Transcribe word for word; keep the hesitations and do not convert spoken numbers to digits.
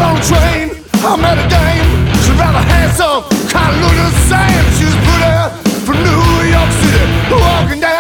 got on a train, I met a dame. She's rather handsome, kind of looked the same. She was pretty from New York City, walking down